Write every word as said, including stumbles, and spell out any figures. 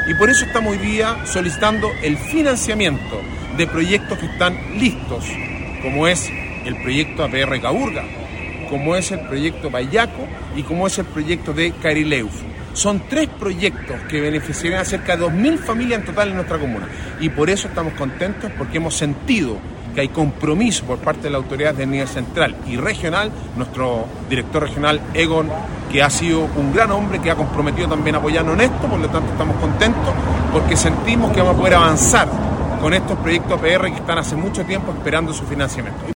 Y por eso estamos hoy día solicitando el financiamiento de proyectos que están listos, como es el proyecto A P R Caburga, como es el proyecto Payaco y como es el proyecto de Carileufu. Son tres proyectos que beneficiarían a cerca de dos mil familias en total en nuestra comuna. Y por eso estamos contentos, porque hemos sentido que hay compromiso por parte de la autoridad de nivel central y regional. Nuestro director regional, Egon, que ha sido un gran hombre, que ha comprometido también a apoyarnos en esto, por lo tanto estamos contentos, porque sentimos que vamos a poder avanzar con estos proyectos A P R que están hace mucho tiempo esperando su financiamiento.